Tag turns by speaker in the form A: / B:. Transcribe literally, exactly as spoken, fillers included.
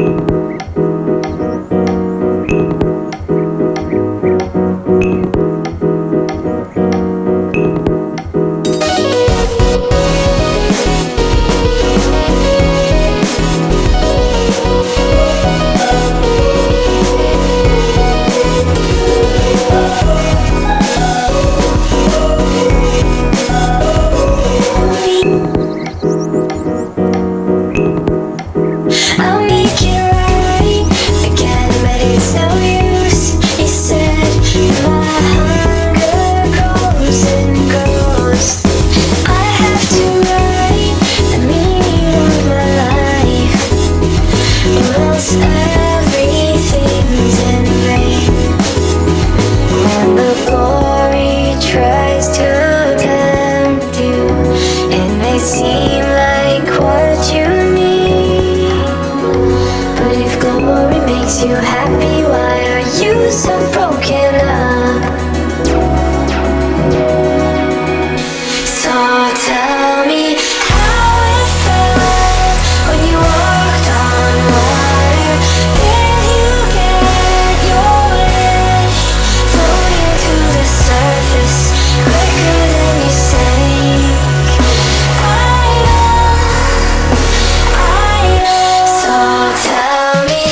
A: You happy? Why are you so broken up? So tell me how it felt when you walked on water. Did you get your wish? Floating to the surface quicker than you sank. I know, I know. So tell me